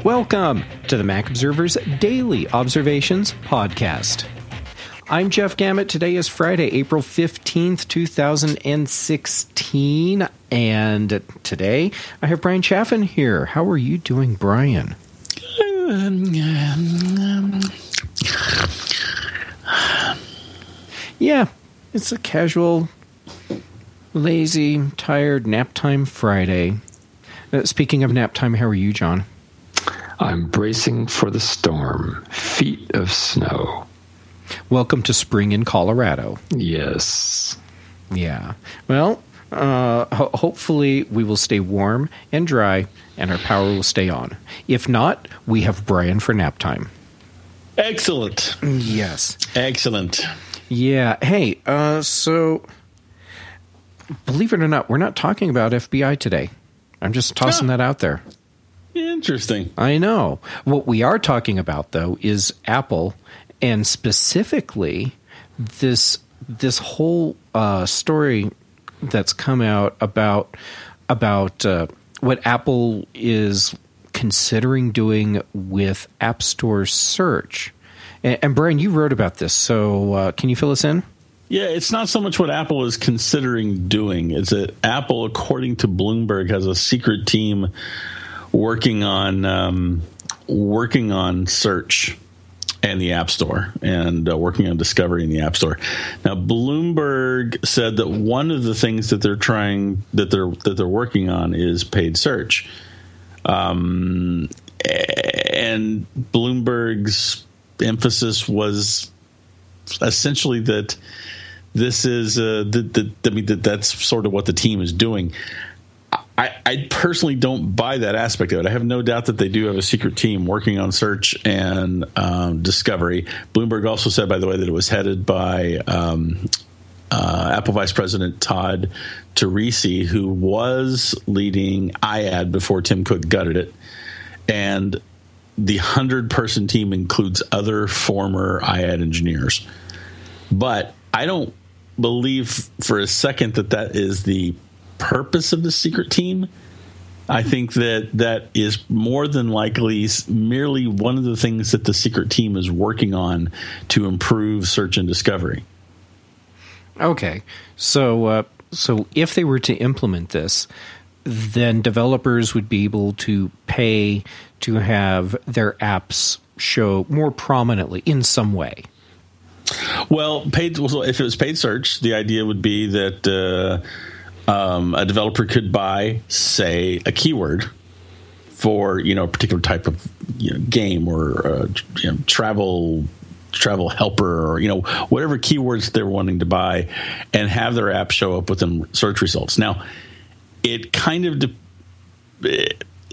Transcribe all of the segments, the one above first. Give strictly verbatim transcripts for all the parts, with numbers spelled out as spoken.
Welcome to the Mac Observer's Daily Observations Podcast. I'm Jeff Gamet. Today is Friday, April fifteenth, twenty sixteen, and today I have Brian Chaffin here. How are you doing, Brian? Yeah, it's a casual, lazy, tired nap time Friday. Uh, speaking of nap time, how are you, John? I'm bracing for the storm. Feet of snow. Welcome to spring in Colorado. Yes. Yeah. Well, uh, ho- hopefully we will stay warm and dry and our power will stay on. If not, we have Brian for nap time. Excellent. Yes. Excellent. Yeah. Hey, uh, so believe it or not, we're not talking about F B I today. I'm just tossing Ah. that out there. Interesting. I know. What we are talking about, though, is Apple, and specifically this this whole uh, story that's come out about about uh, what Apple is considering doing with App Store search. And, and Brian, you wrote about this, so uh, can you fill us in? Yeah, it's not so much what Apple is considering doing. It's that Apple, according to Bloomberg, has a secret team working on um, working on search and the App Store, and uh, working on discovery in the App Store. Now, Bloomberg said that one of the things that they're trying that they're that they're working on is paid search, um, and Bloomberg's emphasis was essentially that this is uh, that, that, I mean, that that's sort of what the team is doing. I, I personally don't buy that aspect of it. I have no doubt that they do have a secret team working on search and um, discovery. Bloomberg also said, by the way, that it was headed by um, uh, Apple Vice President Todd Teresi, who was leading I A D before Tim Cook gutted it. And the hundred-person team includes other former I A D engineers. But I don't believe for a second that that is the purpose of the secret team. I think that that is more than likely merely one of the things that the secret team is working on to improve search and discovery. Okay, so uh, so if they were to implement this, then developers would be able to pay to have their apps show more prominently in some way. Well, paid. Well, if it was paid search, the idea would be that uh, um, a developer could buy, say, a keyword for you know a particular type of you know, game or uh, you know, travel travel helper or you know whatever keywords they're wanting to buy, and have their app show up within search results. Now, it kind of de-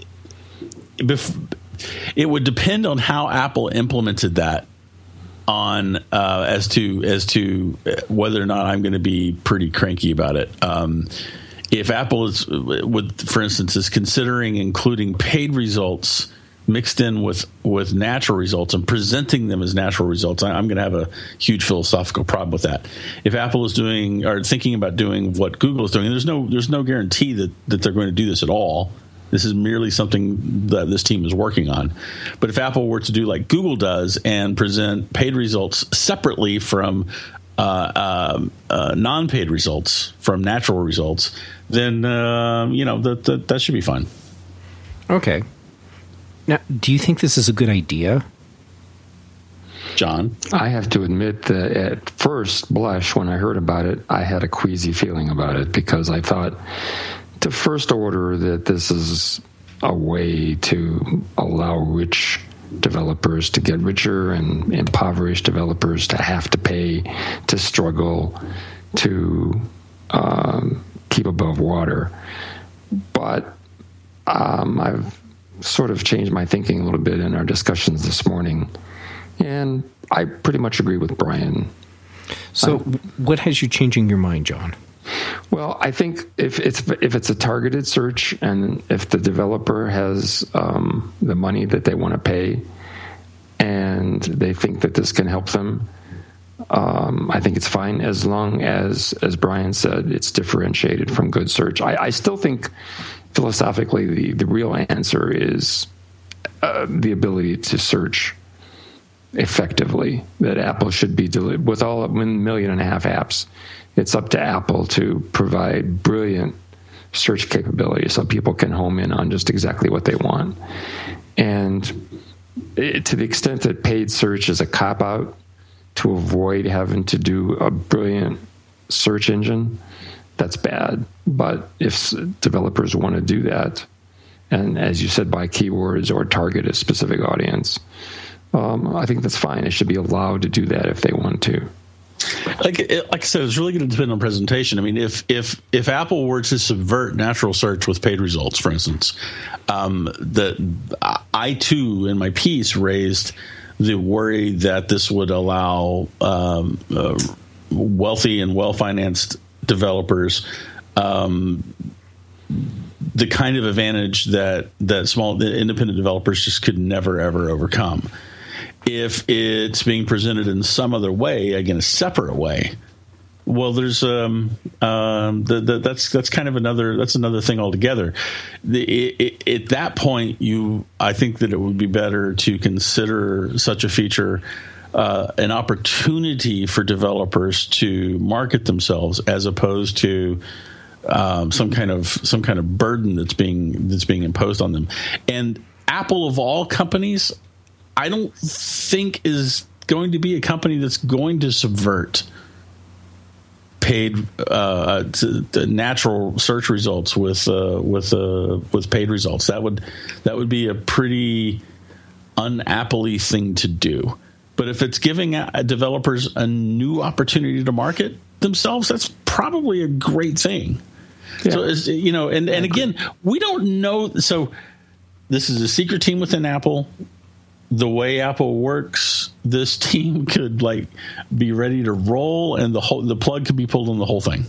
it, it would depend on how Apple implemented that. On uh, as to as to whether or not I'm going to be pretty cranky about it. Um, if Apple is, would for instance, is considering including paid results mixed in with with natural results and presenting them as natural results, I, I'm going to have a huge philosophical problem with that. If Apple is doing or thinking about doing what Google is doing, there's no there's no guarantee that that they're going to do this at all. This is merely something that this team is working on. But if Apple were to do like Google does and present paid results separately from uh, uh, uh, non-paid results, from natural results, then uh, you know that, that that should be fine. Okay. Now, do you think this is a good idea? John? I have to admit that at first blush, when I heard about it, I had a queasy feeling about it because I thought, to first order, that this is a way to allow rich developers to get richer and impoverished developers to have to pay, to struggle, to um, keep above water. But um, I've sort of changed my thinking a little bit in our discussions this morning, and I pretty much agree with Brian. So um, what has you changing your mind, John? Well, I think if it's if it's a targeted search and if the developer has um, the money that they want to pay and they think that this can help them, um, I think it's fine as long as, as Brian said, it's differentiated from good search. I, I still think philosophically the, the real answer is uh, the ability to search effectively. That Apple should be deli- with all one million and a half apps. It's up to Apple to provide brilliant search capability so people can home in on just exactly what they want. And it, to the extent that paid search is a cop-out to avoid having to do a brilliant search engine, that's bad. But if developers want to do that, and as you said, by keywords or target a specific audience, um, I think that's fine. They should be allowed to do that if they want to. Like, like I said, it's really going to depend on presentation. I mean, if if if Apple were to subvert natural search with paid results, for instance, um, the I too in my piece raised the worry that this would allow um, uh, wealthy and well-financed developers um, the kind of advantage that that small independent developers just could never ever overcome. If it's being presented in some other way, again, a separate way, well, there's um, um, the, the, that's that's kind of another that's another thing altogether. The, it, it, at that point, you I think that it would be better to consider such a feature uh, an opportunity for developers to market themselves, as opposed to um, some kind of some kind of burden that's being that's being imposed on them. And Apple, of all companies, I don't think is going to be a company that's going to subvert paid uh, to, to natural search results with uh, with uh, with paid results. That would that would be a pretty un-Apple-y thing to do. But if it's giving developers a new opportunity to market themselves, that's probably a great thing. Yeah. So it's, you know, and, and again, we don't know. So this is a secret team within Apple. The way Apple works, this team could like be ready to roll, and the whole the plug could be pulled on the whole thing.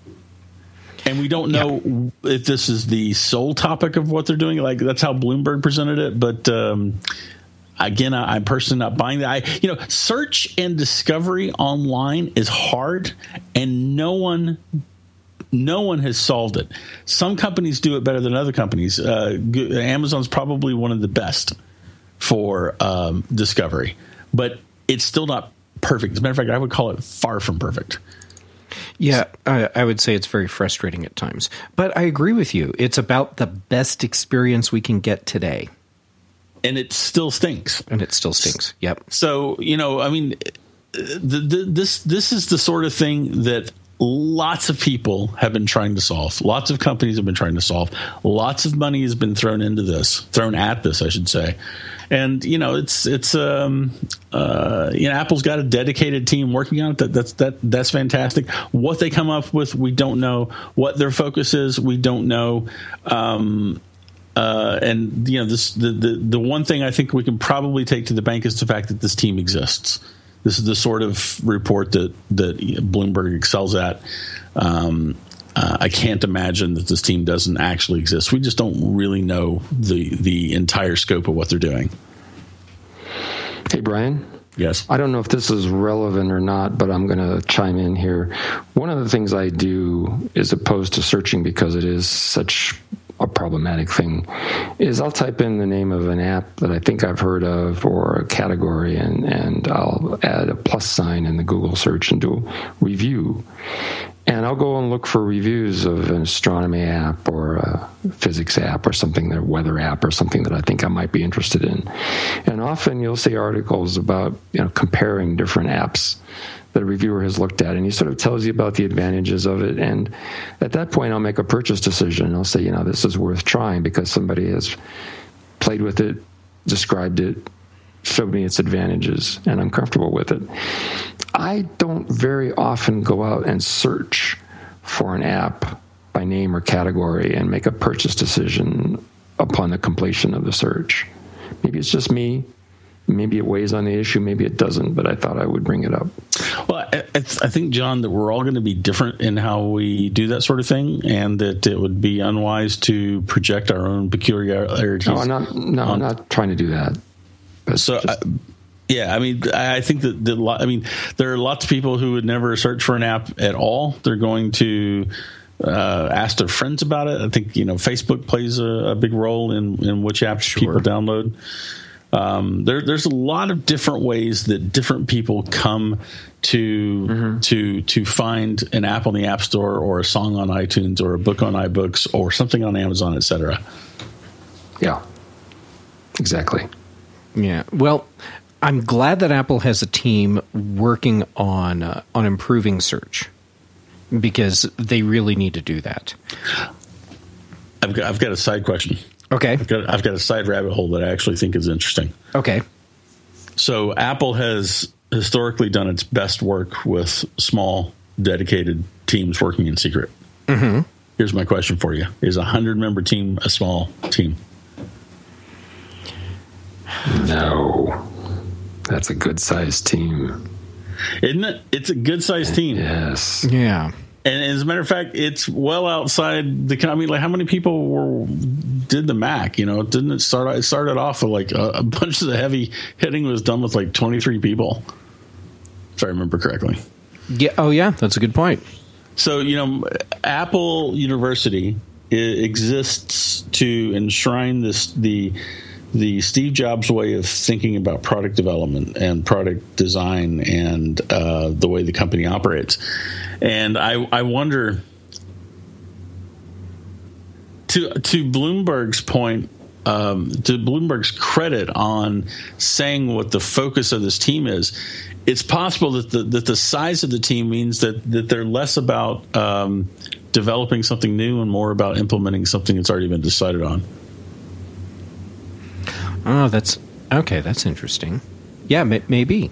And we don't know yeah. if this is the sole topic of what they're doing. Like, that's how Bloomberg presented it. But um, again, I, I'm personally not buying that. I, you know, search and discovery online is hard, and no one. No one has solved it. Some companies do it better than other companies. Uh, Amazon's probably one of the best for um, discovery, but it's still not perfect. As a matter of fact, I would call it far from perfect. Yeah, I, I would say it's very frustrating at times. But I agree with you. It's about the best experience we can get today. And it still stinks. And it still stinks, yep. So, you know, I mean, the, the, this this is the sort of thing that lots of people have been trying to solve. Lots of companies have been trying to solve. Lots of money has been thrown into this, thrown at this, I should say. And, you know, it's, it's, um, uh, you know, Apple's got a dedicated team working on it. That, that's, that, that's fantastic. What they come up with, we don't know. What their focus is, we don't know. Um, uh, and, you know, this, the, the, the one thing I think we can probably take to the bank is the fact that this team exists. This is the sort of report that, that Bloomberg excels at. Um, Uh, I can't imagine that this team doesn't actually exist. We just don't really know the the entire scope of what they're doing. Hey, Brian. Yes. I don't know if this is relevant or not, but I'm going to chime in here. One of the things I do, as opposed to searching because it is such a problematic thing, is I'll type in the name of an app that I think I've heard of or a category, and, and I'll add a plus sign in the Google search and do review. And I'll go and look for reviews of an astronomy app or a physics app or something, a weather app or something that I think I might be interested in. And often you'll see articles about, you know, comparing different apps that a reviewer has looked at, and he sort of tells you about the advantages of it. And at that point, I'll make a purchase decision. And I'll say, you know, this is worth trying because somebody has played with it, described it, showed me its advantages, and I'm comfortable with it. I don't very often go out and search for an app by name or category and make a purchase decision upon the completion of the search. Maybe it's just me. Maybe it weighs on the issue. Maybe it doesn't, but I thought I would bring it up. Well, I, I think, John, that we're all going to be different in how we do that sort of thing, and that it would be unwise to project our own peculiarities. No, I'm not, no, on, I'm not trying to do that. But so, just, I, yeah, I mean, I think that, that I mean, there are lots of people who would never search for an app at all. They're going to uh, ask their friends about it. I think, you know, Facebook plays a, a big role in, in which apps sure. people download. Um, there, there's a lot of different ways that different people come to mm-hmm. to to find an app on the App Store, or a song on iTunes, or a book on iBooks, or something on Amazon, et cetera. Yeah, exactly. Yeah. Well, I'm glad that Apple has a team working on uh, on improving search, because they really need to do that. I've got I've got a side question. Okay. I've got, I've got a side rabbit hole that I actually think is interesting. Okay. So Apple has historically done its best work with small, dedicated teams working in secret. Mm-hmm. Here's my question for you. Is a hundred-member team a small team? No. That's a good-sized team. Isn't it? It's a good-sized team. Yes. Yeah. And as a matter of fact, it's well outside the. I mean, like, how many people were did the Mac? You know, didn't it start? It started off with like a, a bunch of the heavy hitting was done with like twenty-three people, if I remember correctly. Yeah. Oh, yeah. That's a good point. So, you know, Apple University exists to enshrine this the the Steve Jobs way of thinking about product development and product design and uh, the way the company operates. And I, I wonder, to to Bloomberg's point, um, to Bloomberg's credit on saying what the focus of this team is, it's possible that the that the size of the team means that, that they're less about um, developing something new and more about implementing something that's already been decided on. Oh, that's okay. That's interesting. Yeah, may, maybe.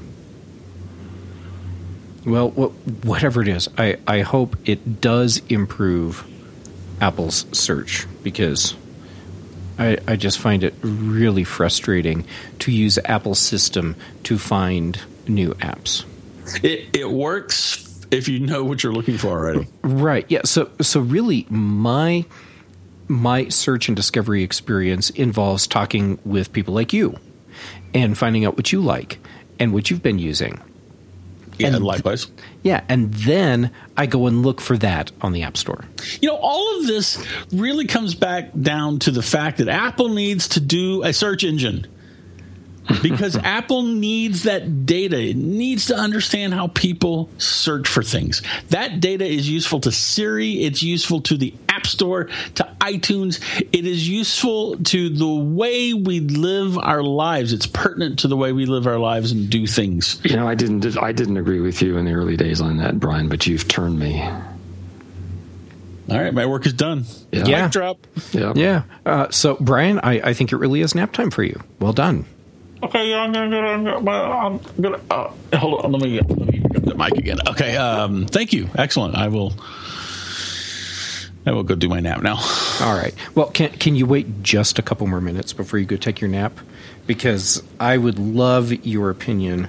Well, whatever it is, I, I hope it does improve Apple's search, because I, I just find it really frustrating to use Apple's system to find new apps. It, it works if you know what you're looking for already. Right. Yeah. So so really, my my search and discovery experience involves talking with people like you and finding out what you like and what you've been using. Yeah, and likewise. Yeah, and then I go and look for that on the App Store. You know, all of this really comes back down to the fact that Apple needs to do a search engine. Because Apple needs that data. It needs to understand how people search for things. That data is useful to Siri. It's useful to the App Store, to iTunes. It is useful to the way we live our lives. It's pertinent to the way we live our lives and do things. You know, I didn't I didn't agree with you in the early days on that, Brian, but you've turned me. All right, my work is done. Yeah. Yeah. Mic drop. Yep. Yeah. Uh, so, Brian, I, I think it really is nap time for you. Well done. Okay, yeah, I'm gonna, I'm gonna, I'm gonna uh, hold on. Let me let me grab the mic again. Okay, um, thank you. Excellent. I will. I will go do my nap now. All right. Well, can can you wait just a couple more minutes before you go take your nap? Because I would love your opinion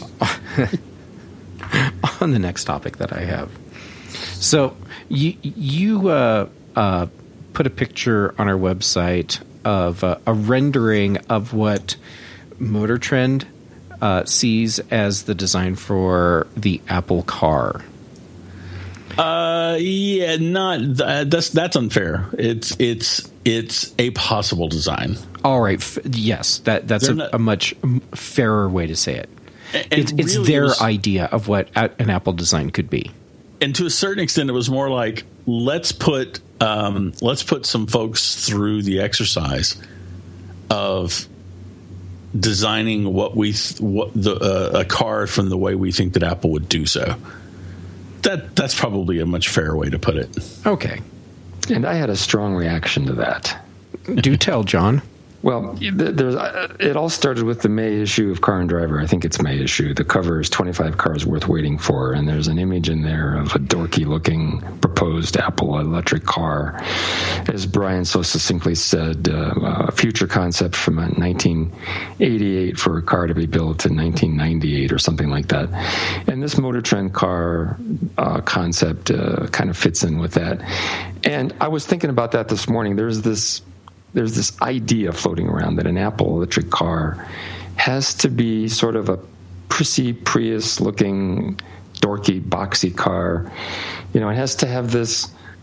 on the next topic that I have. So you you uh, uh, put a picture on our website of uh, a rendering of what Motor Trend uh, sees as the design for the Apple car. Uh, yeah, not th- that's that's unfair. It's it's it's a possible design. All right, F- yes, that that's a, not, a much fairer way to say it. And it's, really it's their was, idea of what an Apple design could be. And to a certain extent, it was more like let's put um, let's put some folks through the exercise of designing what we th- what the uh, a car from the way we think that Apple would do so. That that's probably a much fairer way to put it. Okay. And I had a strong reaction to that. Do tell, John. Well, there's, it all started with the May issue of Car and Driver. I think it's May issue. The cover is twenty-five cars worth waiting for, and there's an image in there of a dorky-looking proposed Apple electric car. As Brian so succinctly said, uh, a future concept from nineteen eighty-eight for a car to be built in nineteen ninety-eight or something like that. And this Motor Trend car uh, concept uh, kind of fits in with that. And I was thinking about that this morning. There's this... There's this idea floating around that an Apple electric car has to be sort of a prissy Prius-looking, dorky, boxy car. You know, it has to have this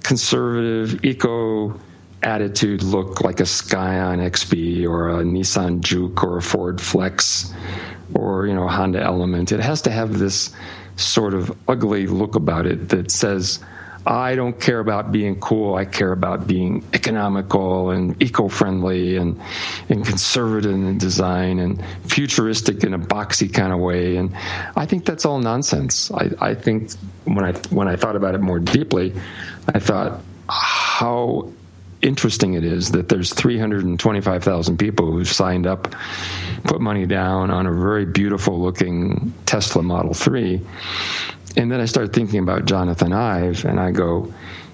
conservative, eco attitude look like a Scion X B or a Nissan Juke or a Ford Flex or, you know, Honda Element. It has to have this sort of ugly look about it that says, I don't care about being cool. I care about being economical and eco-friendly and, and conservative in design and futuristic in a boxy kind of way. And I think that's all nonsense. I, I think when I when I thought about it more deeply, I thought how interesting it is that there's three hundred twenty-five thousand people who've signed up, put money down on a very beautiful looking Tesla Model three. And then I started thinking about Jonathan Ive, and I go,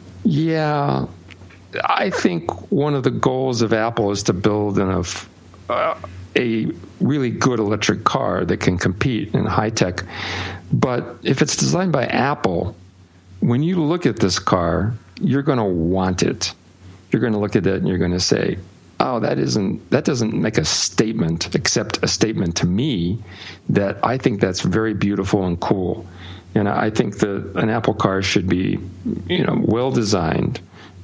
yeah, I think one of the goals of Apple is to build an, uh, a really good electric car that can compete in high tech. But if it's designed by Apple, when you look at this car, you're going to want it. You're going to look at it and you're going to say, oh, that isn't that doesn't make a statement, except a statement to me that I think that's very beautiful and cool. And I think that an Apple car should be, you know, well designed,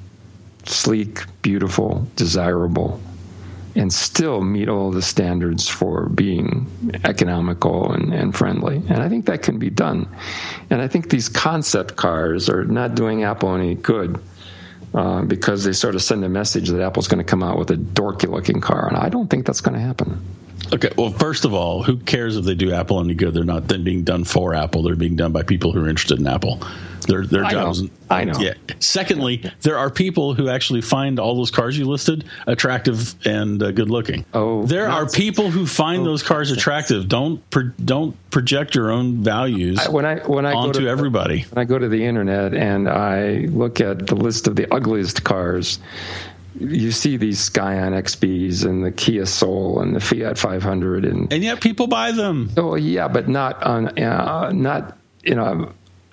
sleek, beautiful, desirable, and still meet all the standards for being economical and, and friendly. And I think that can be done. And I think these concept cars are not doing Apple any good uh, because they sort of send a message that Apple's going to come out with a dorky-looking car. And I don't think that's going to happen. Okay, well, first of all, who cares if they do Apple any good? They're not then being done for Apple. They're being done by people who are interested in Apple. Their their I jobs. know. I know. Yeah. Secondly, there are people who actually find all those cars you listed attractive and uh, good looking. Oh, there are people who find oh, those cars attractive. Don't pro- don't project your own values I, when I when I onto go to, everybody. When I go to the internet and I look at the list of the ugliest cars, you see these Scion X Bs and the Kia Soul and the Fiat five hundred, and and yet people buy them. Oh yeah, but not on uh, not you know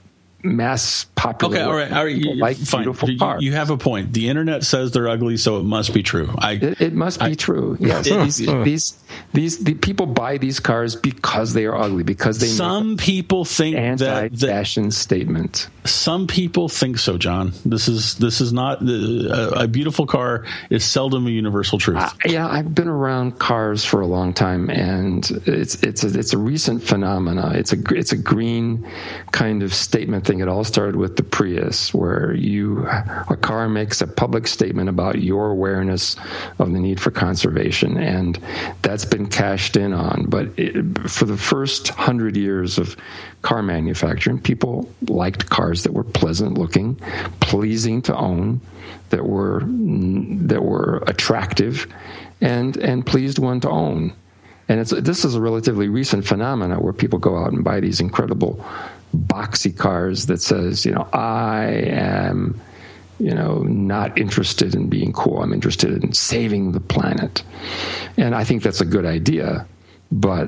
mass popular. Okay, all right, all right. You, like fine. beautiful You, cars. you have a point. The internet says they're ugly, so it must be true. I it, it must be I, true. Yes, these, these these the people buy these cars because they are ugly, because they some people think anti-fashion that, that, statement. Some people think so, John. This is this is not a, a beautiful car is seldom a universal truth. Uh, yeah, I've been around cars for a long time, and it's it's a, it's a recent phenomena. It's a it's a green kind of statement thing. It all started with the Prius, where you a car makes a public statement about your awareness of the need for conservation, and that's been cashed in on. But it, for the first hundred years of car manufacturing, people liked cars that were pleasant looking, pleasing to own, that were that were attractive, and and pleased one to own. And it's this is a relatively recent phenomenon where people go out and buy these incredible boxy cars that says, you know, I am, you know, not interested in being cool. I'm interested in saving the planet. And I think that's a good idea, but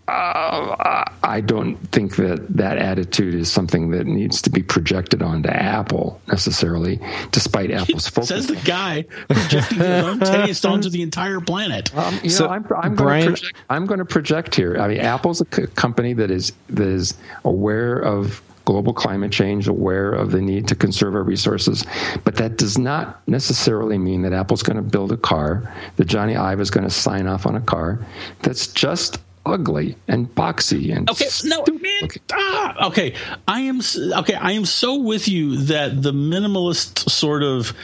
Uh, I don't think that that attitude is something that needs to be projected onto Apple necessarily, despite Apple's focus. Says the guy projecting his own taste onto the entire planet. Um, you so, know, I'm, I'm Brian, going to project, I'm going to project here. I mean, Apple's a c- company that is that is aware of global climate change, aware of the need to conserve our resources, but that does not necessarily mean that Apple's going to build a car, that Johnny Ive is going to sign off on a car that's just ugly and boxy and okay no man ah, okay I am okay I am so with you that the minimalist sort of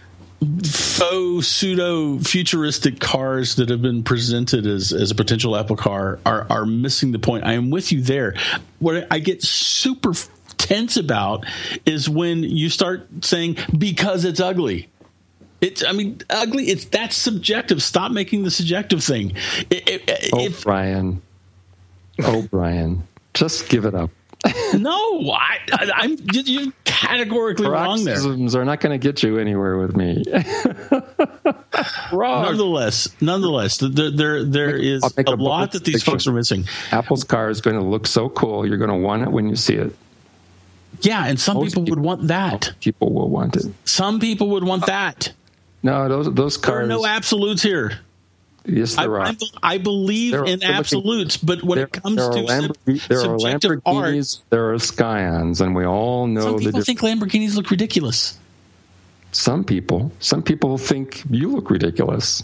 faux pseudo futuristic cars that have been presented as as a potential Apple car are are missing the point. I am with you there. What I get super tense about is when you start saying because it's ugly. It's, I mean, ugly. It's that's subjective. Stop making the subjective thing. It, it, oh, if, Brian. Oh, Brian. Just give it up. No, I, I, I'm you're categorically wrong there. Paroxysms are not going to get you anywhere with me. Wrong. Nonetheless, nonetheless, there there there is a, a lot that these picture. folks are missing. Apple's car is going to look so cool. You're going to want it when you see it. Yeah, and some people, people would want that. People will want it. Some people would want that. No, those those cars. There are no absolutes here. Yes, there I, are. I, I believe there, in absolutes, but when there, it comes there to Lamborghini, there are subjective Lamborghinis, art, there are Scions, and we all know. Some people the think Lamborghinis look ridiculous. some people, some people think you look ridiculous.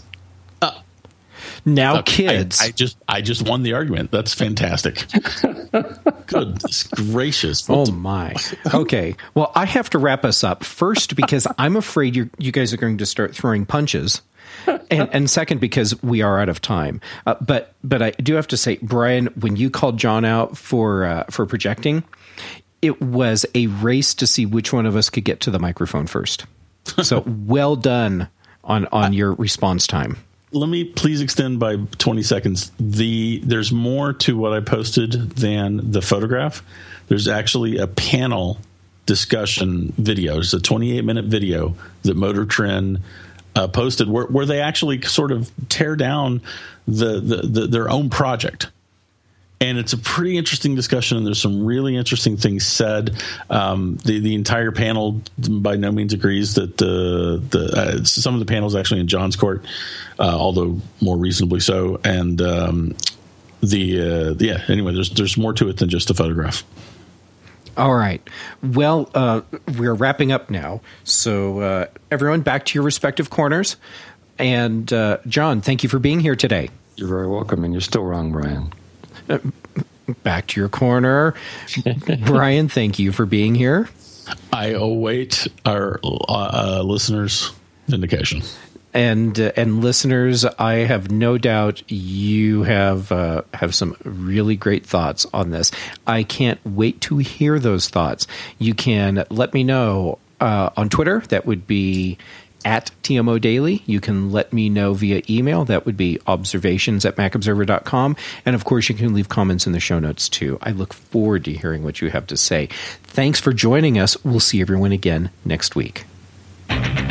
Now, uh, kids, I, I just I just won the argument. That's fantastic. Goodness gracious! Oh my. Okay. Well, I have to wrap us up first because I'm afraid you you guys are going to start throwing punches, and, and second because we are out of time. Uh, but but I do have to say, Brian, when you called John out for uh, for projecting, it was a race to see which one of us could get to the microphone first. So well done on on your response time. Let me please extend by twenty seconds. The there's more to what I posted than the photograph. There's actually a panel discussion video. It's a twenty-eight minute video that Motor Trend uh, posted where, where they actually sort of tear down the, the, the their own project. And it's a pretty interesting discussion, and there's some really interesting things said. Um, the the entire panel by no means agrees that the the uh, some of the panels actually in John's court, uh, although more reasonably so. And um, the uh, yeah, anyway, there's there's more to it than just a photograph. All right. Well, uh, we're wrapping up now, so uh, everyone back to your respective corners. And uh, John, thank you for being here today. You're very welcome, and you're still wrong, Brian. Uh, back to your corner. Brian, thank you for being here. I await our uh, listeners' vindication. And uh, and listeners, I have no doubt you have uh, have some really great thoughts on this. I can't wait to hear those thoughts. You can let me know uh, on Twitter. That would be at T M O Daily. You can let me know via email. That would be observations at mac observer dot com. And of course, you can leave comments in the show notes too. I look forward to hearing what you have to say. Thanks for joining us. We'll see everyone again next week.